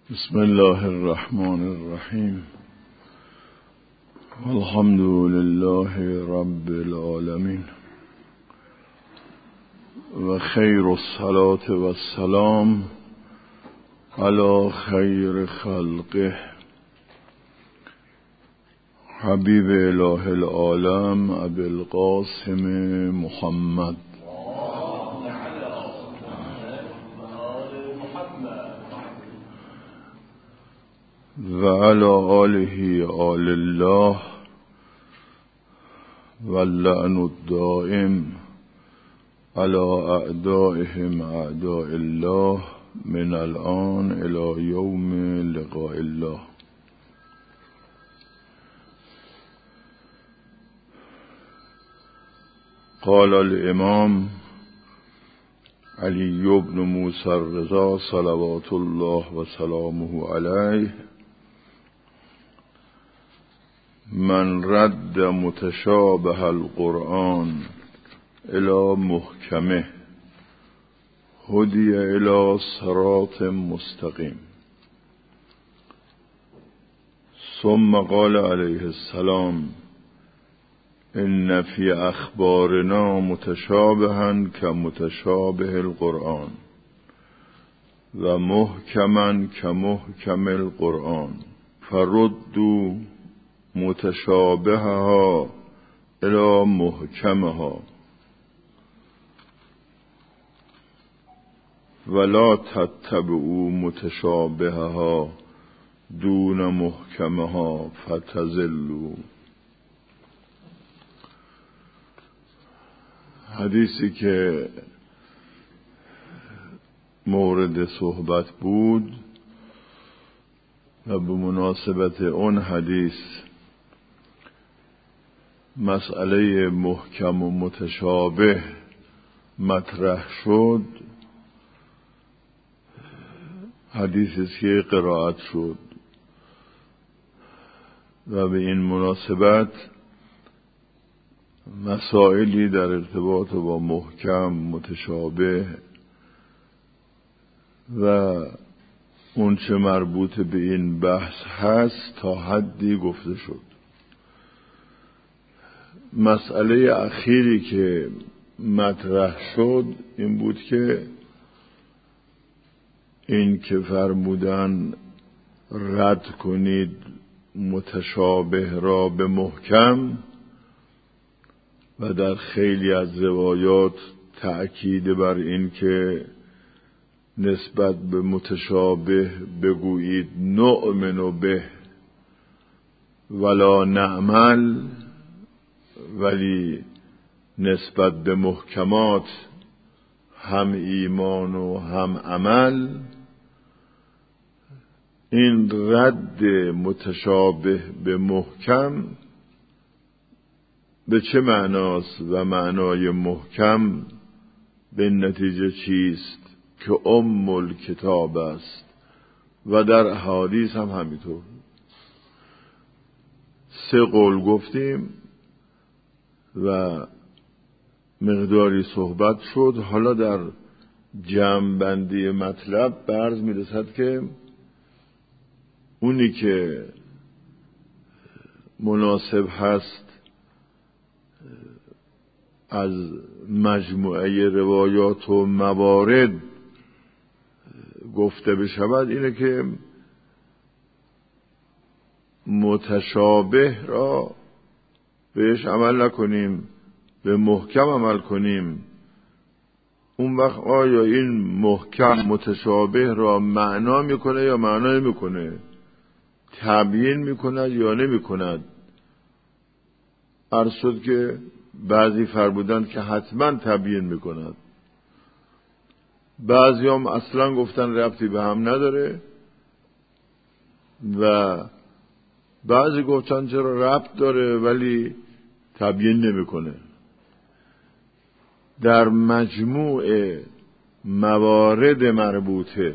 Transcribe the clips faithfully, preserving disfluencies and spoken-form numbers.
بسم الله الرحمن الرحیم الحمد لله رب العالمین و خیر الصلاة و السلام علی خیر خلقه حبیب اله العالم ابی القاسم محمد و علی آله آل الله و اللعن الدائم علی اعدائهم اعداء الله من الآن الی یوم لقاء الله. قال الامام علی بن موسی الرضا صلوات الله و سلامه علیه: من رد متشابه القرآن الى محکمه هدی الى صراط مستقیم. ثم قال علیه السلام: ان فی اخبارنا متشابها کمتشابه القرآن و محکما کمحکم القرآن فردوا متشابهها الى محکمها ولا تتبعوا متشابهها دون محکمها فتضلوا. حدیثی که مورد صحبت بود و به مناسبت اون حدیث مسئله محکم و متشابه مطرح شد. حدیثی که قرائت شد و به این مناسبت مسائلی در ارتباط با محکم، متشابه و اون چه مربوط به این بحث هست تا حدی گفته شد. مسئله اخیری که مطرح شد این بود که این که فرمودن رد کنید متشابه را به محکم و در خیلی از روایات تأکید بر این که نسبت به متشابه بگویید نؤمن به ولا نعمل، ولی نسبت به محکمات هم ایمان و هم عمل. این رد متشابه به محکم به چه معناست و معنای محکم به نتیجه چیست که ام الکتاب است و در احادیث هم همینطور. سه قول گفتیم و مقداری صحبت شد. حالا در جمع بندی مطلب به عرض می رسد که اونی که مناسب هست از مجموعه روایات و موارد گفته بشود اینه که متشابه را بهش عمل نکنیم، به محکم عمل کنیم. اون وقت آیا این محکم متشابه را معنا میکنه یا معنا نمیکنه، تبیین میکند یا نمیکند؟ عرض شد که بعضی فرمودند که حتما تبیین میکند، بعضی هم اصلا گفتن ربطی به هم نداره و بعضی گفتن چرا ربط داره ولی تبیین نمیکنه. در مجموع موارد مربوطه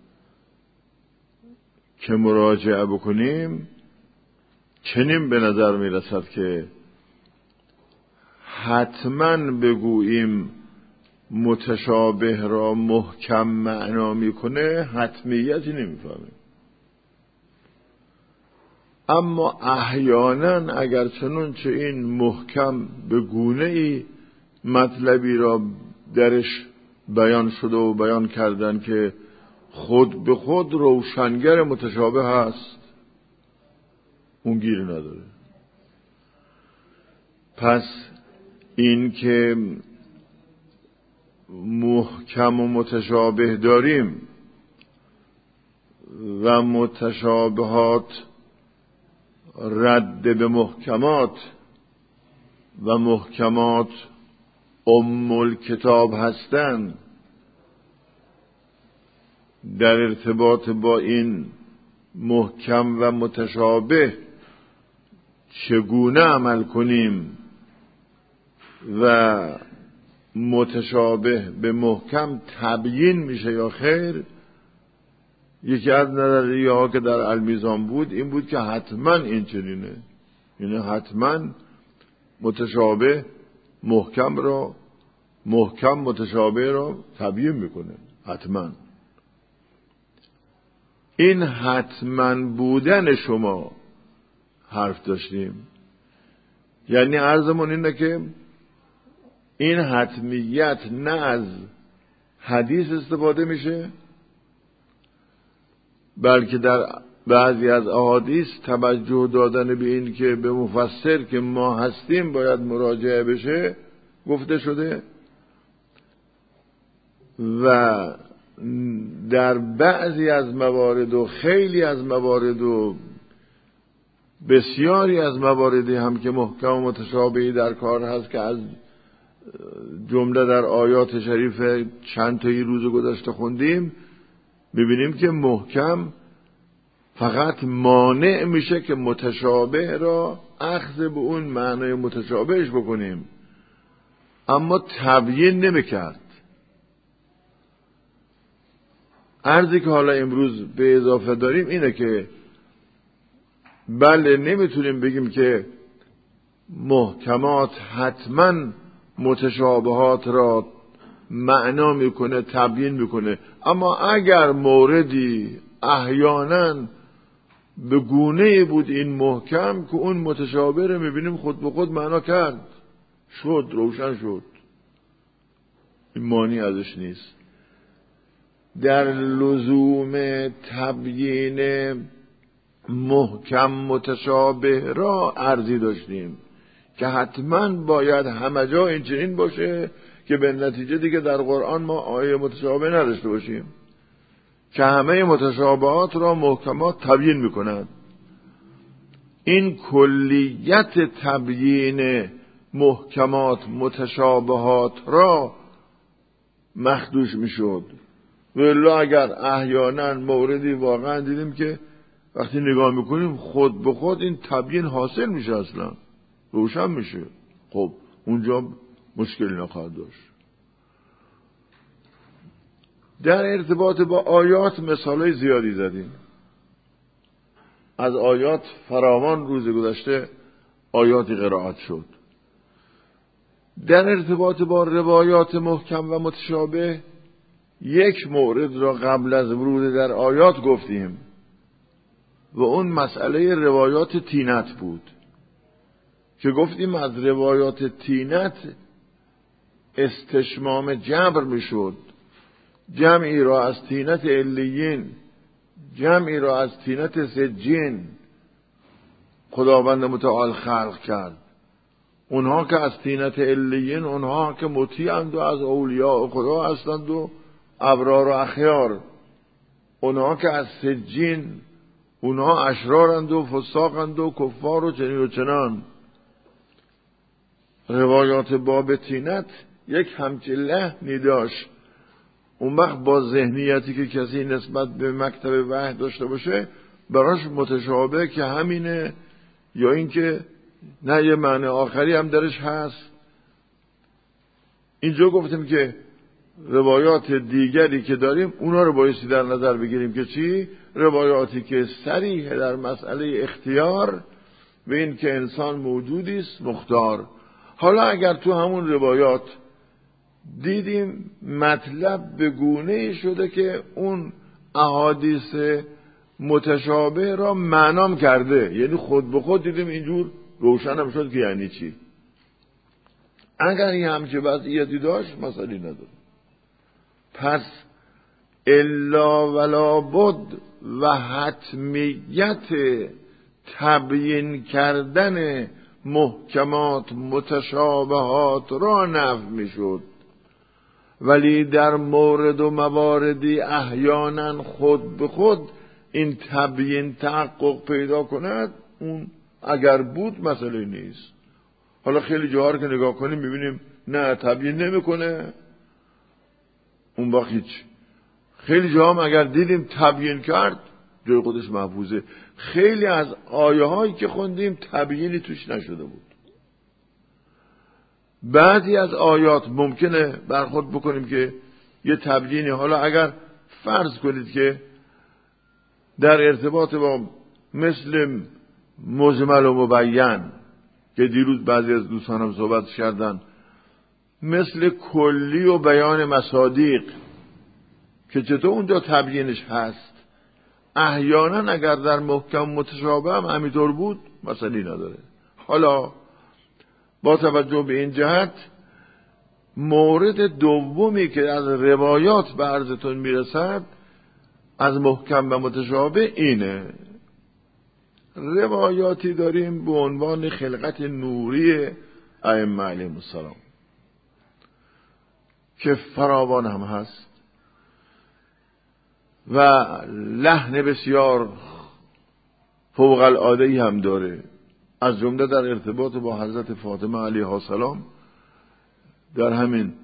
که مراجعه بکنیم چنین به نظر میرسد که حتما بگوییم متشابه را محکم معنا میکنه حتمیتی نمیفهمه. اما احیانا اگر چنانچه این محکم به گونه ای مطلبی را درش بیان شده و بیان کردن که خود به خود روشنگر متشابه هست، اون گیر نداره. پس این که محکم و متشابه داریم و متشابهات رد به محکمات و محکمات ام الکتاب هستند، در ارتباط با این محکم و متشابه چگونه عمل کنیم و متشابه به محکم تبیین میشه یا خیر، یکی از نظریه ها که در المیزان بود این بود که حتما این چنینه، یعنی حتما متشابه محکم را محکم متشابه را تبیین میکنه، حتما. این حتما بودن شما حرف داشتیم، یعنی عرضمون اینه که این حتمیت نه از حدیث استفاده میشه، بلکه در بعضی از احادیث توجه دادن به این که به مفسر که ما هستیم باید مراجعه بشه گفته شده، و در بعضی از موارد و خیلی از موارد و بسیاری از مواردی هم که محکم و متشابهی در کار هست که از جمله در آیات شریف چند تایی روز گذشته خوندیم، ببینیم که محکم فقط مانع میشه که متشابه را اخذ به اون معنای متشابهش بکنیم، اما تبیین نمیکرد. عرضی که حالا امروز به اضافه داریم اینه که بله نمیتونیم بگیم که محکمات حتما متشابهات را معنا میکنه تبیین میکنه، اما اگر موردی احیانا به گونه بود این محکم که اون متشابه رو میبینیم خود به خود معنا کرد، شد روشن شد، این معنی ازش نیست. در لزوم تبیین محکم متشابه را عرضی داشتیم که حتما باید همه جا این چنین باشه که به نتیجه دیگه در قرآن ما آیه متشابه نداشته باشیم، که همه متشابهات را محکمات تبیین میکنند. این کلیت تبیین محکمات متشابهات را مخدوش میشد. ولی اگر احیانا موردی واقعا دیدیم که وقتی نگاه میکنیم خود به خود این تبیین حاصل میشه، اصلا روشن میشه، خب اونجا مشکل نخواهد داشت. در ارتباط با آیات مثالای زیادی زدیم، از آیات فراوان روز گذشته آیاتی قرائت شد. در ارتباط با روایات محکم و متشابه یک مورد را قبل از ورود در آیات گفتیم و اون مسئله روایات تینت بود که گفتیم از روایات تینت استشمام جبر میشد، جمعی را از تینت علیین جمعی را از تینت سجین خداوند متعال خلق کرد. اونها که از تینت علیین اونها که مطیعند و از اولیاء خدا هستند و ابرار و اخیار، اونها که از سجین اونها اشرارند و فساقند و کفار و چنین و چنان. روایات باب تینت یک همچین لحنی داشت. اون وقت با ذهنیتی که کسی نسبت به مکتب وحی داشته باشه براش متشابه که همینه، یا اینکه نه یه معنی آخری هم درش هست. اینجا گفتیم که روایات دیگری که داریم اونا رو بایستی در نظر بگیریم که چی؟ روایاتی که صریح در مسئله اختیار و این که انسان موجودی است مختار. حالا اگر تو همون روایات دیدیم مطلب به گونه شده که اون احادیث متشابه را معنام کرده، یعنی خود به خود دیدیم اینجور روشن هم شد که یعنی چی. اگر این همچه وضعیتی داشت مسئله نداره. پس الا ولا بد و حتمیت تبیین کردن محکمات متشابهات را نفی میشد، ولی در مورد و مواردی احیانا خود به خود این تبیین تحقق پیدا کند، اون اگر بود مسئله نیست. حالا خیلی جاها رو که نگاه کنیم میبینیم نه تبیین نمیکنه، اون وقت هیچ. خیلی جاها هم اگر دیدیم تبیین کرد جای خودش محفوظه. خیلی از آیه هایی که خوندیم تبیینی توش نشده بود. بعضی از آیات ممکنه برخورد بکنیم که یه تبیینی، حالا اگر فرض کنید که در ارتباط با مثل مجمل و مبین که دیروز بعضی از دوستانم صحبت کردن، مثل کلی و بیان مصادیق که چطور اونجا تبیینش هست، احیانا اگر در محکم متشابه هم همینطور بود مسئله نداره. حالا با توجه به این جهت مورد دومی که از روایات به عرضتون میرسد از محکم و متشابه اینه. روایاتی داریم به عنوان خلقت نوری ائمه علیهم السلام که فراوان هم هست و لحن بسیار فوق العاده‌ای هم داره، از جمله در ارتباط با حضرت فاطمه علیها السلام. در همین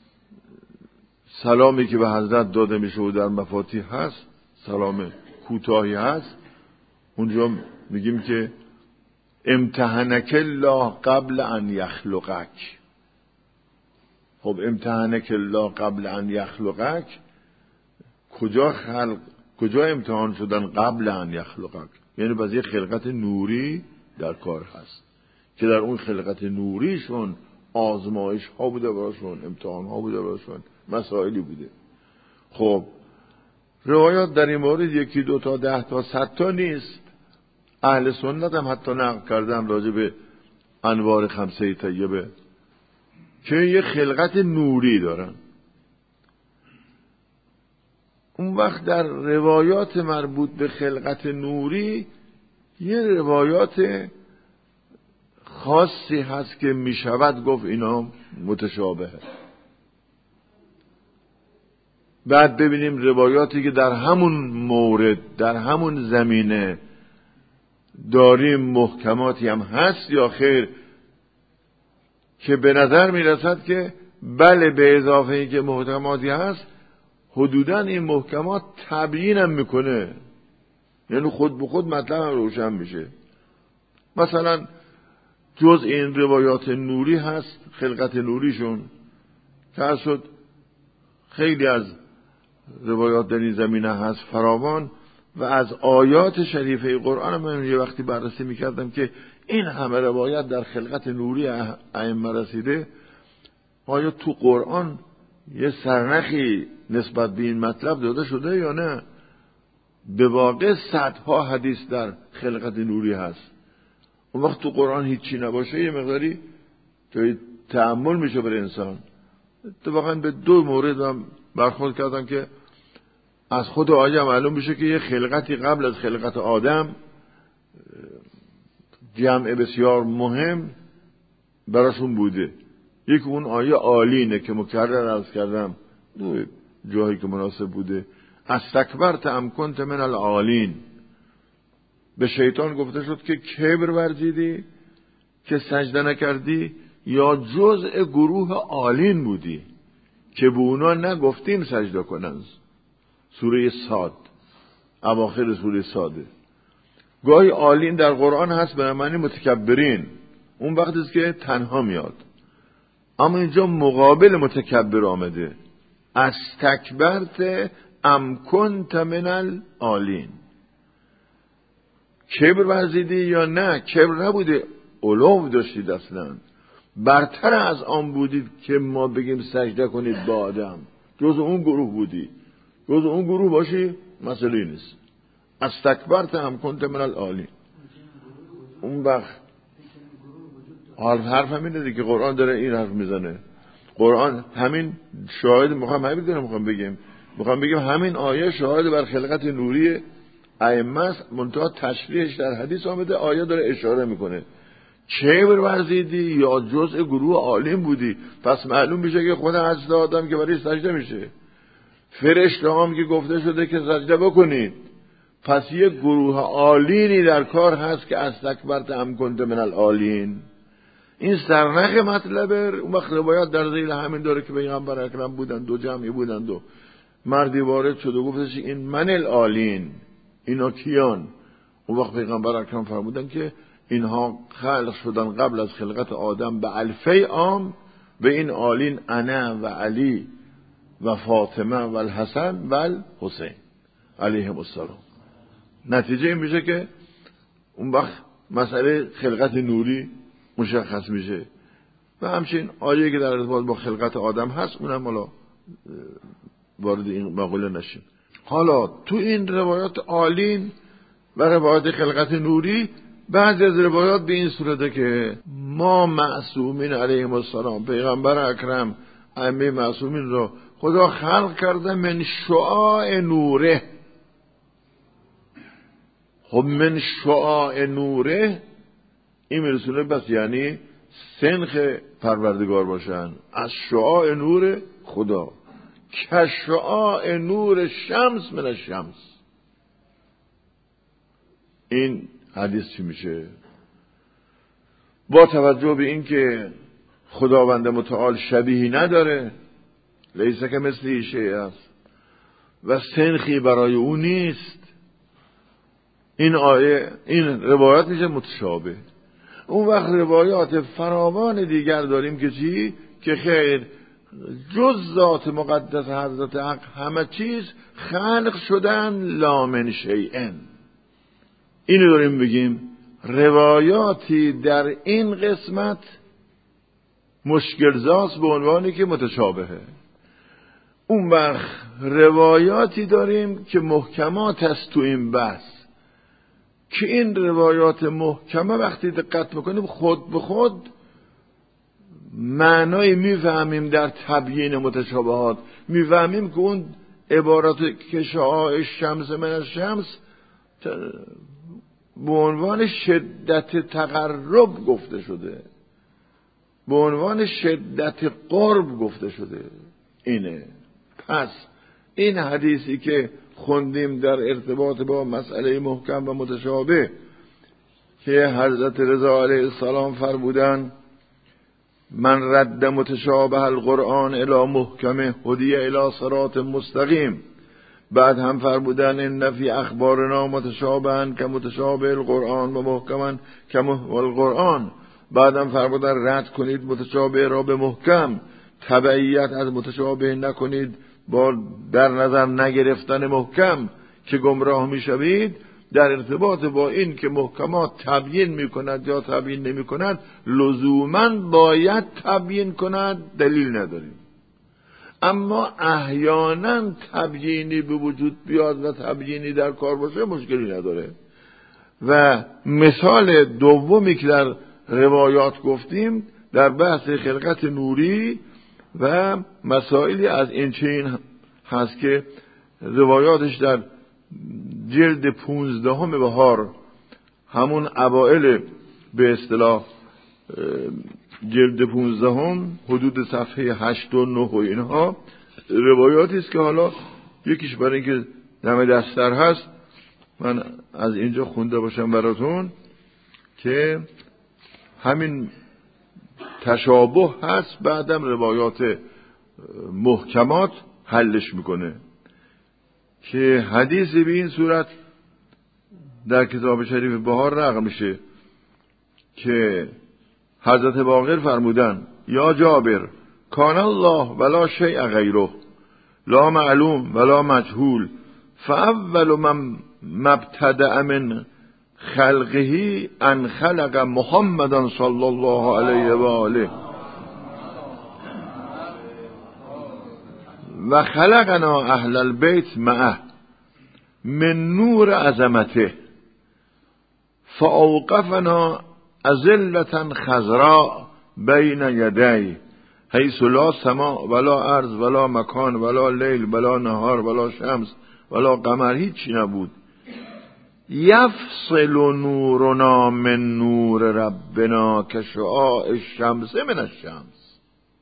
سلامی که به حضرت داده میشه و در مفاتیح هست، سلام کوتاهی هست، اونجا میگیم که امتحنک الله قبل ان یخلقک. خب امتحنک الله قبل ان یخلقک، کجا خلق کجا امتحان شدن قبل ان یخلقک؟ یعنی باز یه خلقت نوری در کار هست که در اون خلقت نوریشون آزمایش ها بوده براشون، امتحان ها بوده براشون، مسائلی بوده. خب روایات در این مورد یکی دو تا ده تا صد تا نیست. اهل سنت هم حتی نقل کردن راجع به انوار خمسه طیبه که یه خلقت نوری دارن. اون وقت در روایات مربوط به خلقت نوری یه روایات خاصی هست که می شود گفت اینا متشابهه. بعد ببینیم روایاتی که در همون مورد در همون زمینه داریم محکماتی هم هست یا خیر، که به نظر می رسد که بله به اضافه این که محکماتی هست حدوداً این محکمات تبیین هم میکنه، یعنی خود به خود مطلب هم روشن میشه. مثلا جز این روایات نوری هست، خلقت نوریشون که شد خیلی از روایات در این زمینه هست فراوان، و از آیات شریفه قرآن من یه وقتی بررسی میکردم که این همه روایت در خلقت نوری ائمه رسیده، آیا تو قرآن یه سرنخی نسبت به این مطلب داده شده یا نه؟ به واقع صدها حدیث در خلقت نوری هست. اون وقت تو قرآن هیچی نباشه یه مقداری جای تأمل میشه برای انسان. اتفاقا به دو مورد هم برخورد کردم که از خود آیه معلوم میشه که یه خلقتی قبل از خلقت آدم جمع بسیار مهم براشون بوده. یک اون آیه آلینه که مکرر عرض کردم دو جایی که مناسب بوده، استکبرت ام کنت من العالین. به شیطان گفته شد که کبر ورزیدی که سجده نکردی یا جزء گروه عالین بودی که به اونا نگفتیم سجده کنن. سوره صاد، اواخر سوره صاده. گاهی عالین در قرآن هست به معنی متکبرین، اون وقتی است که تنها میاد، اما اینجا مقابل متکبر آمده، استکبرت ام کنت من العالین. کبر ورزیدی یا نه؟ کبر نبوده، علو داشتید، اصلا برتر از آن بودید که ما بگیم سجده کنید با آدم. جز اون گروه بودی، جز اون گروه باشی مسئله نیست، استکبرت ام کنت من العالین. اون وقت حرف حرف همینه دیگه، قرآن داره این حرف میزنه. قرآن همین شاهد، میخوام همین دارم میخوام بگیم میخوام بگیم همین آیه شاهد بر خلقت نوری ائمه است، منتها تشریحش در حدیث آمده. آیه داره اشاره میکنه چه ورزیدی یا جزء گروه عالم بودی، پس معلوم میشه که خود حضرت آدم که برای سجده میشه، فرشته هم که گفته شده که سجده بکنید، پس یک گروه عالینی در کار هست که استکبرت ام کنت من العالین. این سرنخ مطلبه. اون وقت روایات در ذیل همین داره که پیغمبر اکرم بودن، دو جمعی بودن، دو مردی وارد شد و گفتش این من العالین، اینا کیان؟ اون وقت پیغمبر اکرم فرمودن که اینها خلق شدن قبل از خلقت آدم به الفی عام، به این عالین انا و علی و فاطمه و الحسن و الحسین علیهم السلام. نتیجه این میشه که اون وقت مسئله خلقت نوری مشخص میشه. و همچنین آیه که در ارتباط با خلقت آدم هست اونم حالا وارد این مقوله نشیم. حالا تو این روایات عالین و روایات خلقت نوری، بعضی از روایات به این صورته که ما معصومین علیهم السلام، پیغمبر اکرم ائمه معصومین رو خدا خلق کرده من شعاع نوره. خب من شعاع نوره این میرسونه بس یعنی سنخ پروردگار باشن از شعاع نور خدا، که شعاع نور شمس من الشمس. این حدیث چی میشه؟ با توجه به این که خداوند متعال شبیهی نداره، لیس کمثله شیء است و سنخی برای او نیست، این آیه این روایات میشه متشابه. اون وقت روایات فراوان دیگر داریم که چی؟ که خیر جز ذات مقدس حضرت حق همه چیز خلق شدن لا من شیئن. اینو داریم بگیم روایاتی در این قسمت مشکلزاست به عنوانی که متشابهه. اون وقت روایاتی داریم که محکمات است تو این بحث، که این روایات محکمه وقتی دقت میکنیم خود به خود معنای میفهمیم در تبیین متشابهات، میفهمیم که اون عبارت که شعاع شمس من الشمس به عنوان شدت تقرب گفته شده، به عنوان شدت قرب گفته شده. اینه. پس این حدیثی که خوندیم در ارتباط با مسئله محکم و متشابه که حضرت رضا علیه السلام فرمودن من رد متشابه القرآن الی محکمه هدی الی صراط مستقیم، بعد هم فرمودن ان فی اخبارنا متشابهن که متشابه القرآن و محکمن که محکم القرآن، بعد هم فرمودن رد کنید متشابه را به محکم، تبعیت از متشابه نکنید با در نظر نگرفتن محکم که گمراه میشوید. در ارتباط با این که محکمات تبیین میکند یا تبیین نمیکند لزوماً باید تبیین کند، دلیل نداریم، اما احیانا تبیینی به وجود بیاد و تبیینی در کار باشه مشکلی نداره. و مثال دومی که در روایات گفتیم در بحث خلقت نوری و مسائلی از این چین هست که روایاتش در جلد پونزدهم بهار، همون اوائل به اصطلاح جلد پونزدهم حدود صفحه هشت و نه و اینها روایاتی است که حالا یکیش برای اینکه دم دستر هست من از اینجا خونده باشم براتون که همین تشابه هست، بعدم روایات محکمات حلش میکنه. که حدیثی به این صورت در کتاب شریف بهار نقل میشه که حضرت باقر فرمودن یا جابر کان الله ولا شیء غیره لا معلوم ولا مجهول فاول من مبتدأ من خلقه ان خلق محمدا صلی الله علیه و آله و خلقنا اهل البیت معه من نور عظمته فاوقفنا اذلة خضراء بین یدی حیث لا سماء ولا ارض ولا مکان ولا لیل ولا نهار ولا شمس ولا قمر، هیچی نبود. یفصل نورنا من نور ربنا کشعاع الشمس من الشمس.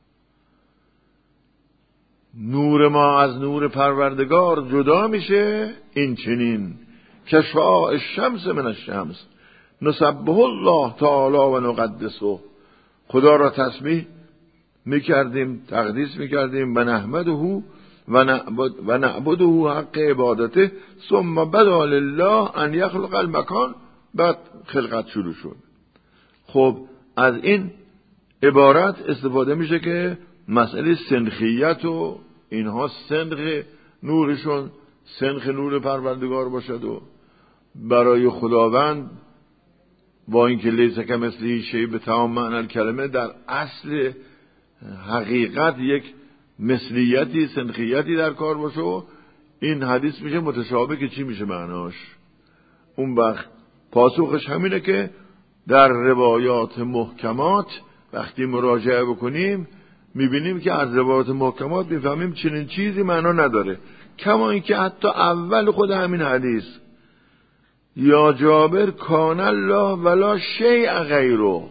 نور ما از نور پروردگار جدا میشه این چنین کشعاع الشمس من الشمس. نسبح الله تعالی و نقدسه، خدا را تسبیح میکردیم، تقدیس میکردیم، و نحمده و نعبد و نعبده حق عبادته، ثم بدا لله ان یخلق المکان. بعد خلقت شروع شد. خب از این عبارت استفاده میشه که مسئله سنخیت و اینها سنخ نورشون سنخ نور پروردگار باشد و برای خداوند با اینکه لیس کمثله شیء به تمام معنی الکلمه در اصل حقیقت یک مثلیتی سنخیتی در کار باشه و این حدیث میشه متشابه که چی میشه معناش. اون وقت پاسخش همینه که در روایات محکمات وقتی مراجعه بکنیم میبینیم که از روایات محکمات میفهمیم چنین چیزی معنا نداره، کما اینکه حتی اول خود همین حدیث یا جابر کان الله ولا شیء غیره،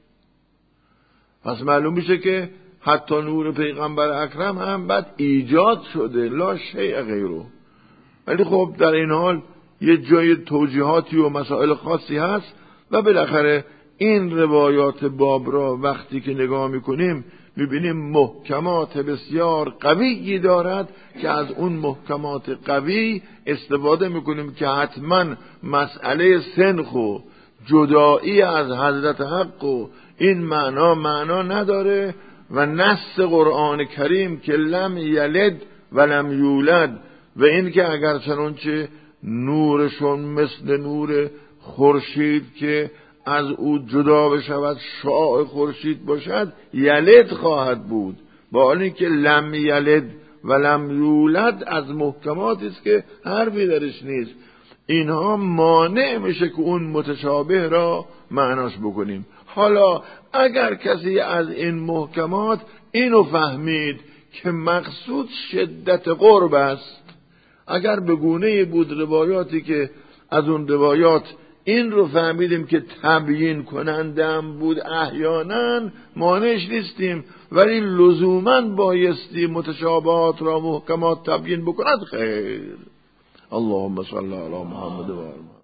پس معلوم میشه که حتی نور پیغمبر اکرم هم بعد ایجاد شده، لا شیء غیره. ولی خب در این حال یه جای توجیهاتی و مسائل خاصی هست و بالاخره این روایات باب را وقتی که نگاه میکنیم میبینیم محکمات بسیار قویی دارد که از اون محکمات قوی استفاده میکنیم که حتما مسئله سنخ و جدایی از حضرت حق و این معنا معنا نداره و نص قرآن کریم که لم یلد و لم یولد و این که اگر چنانچه نورشون مثل نور خورشید که از او جدا بشود شعاع خورشید باشد یلد خواهد بود، با حالی که لم یلد و لم یولد از محکماتی است که حرفی درش نیست. اینها مانع میشه که اون متشابه را معناش بکنیم. حالا اگر کسی از این محکمات اینو فهمید که مقصود شدت قرب است، اگر به گونه بود روایاتی که از اون روایات این رو فهمیدیم که تبیین کنندم بود احیانا مانعش نیستیم، ولی لزوماً بایستی متشابهات را محکمات تبیین بکند خیر. اللهم صل علی محمد و آل محمد.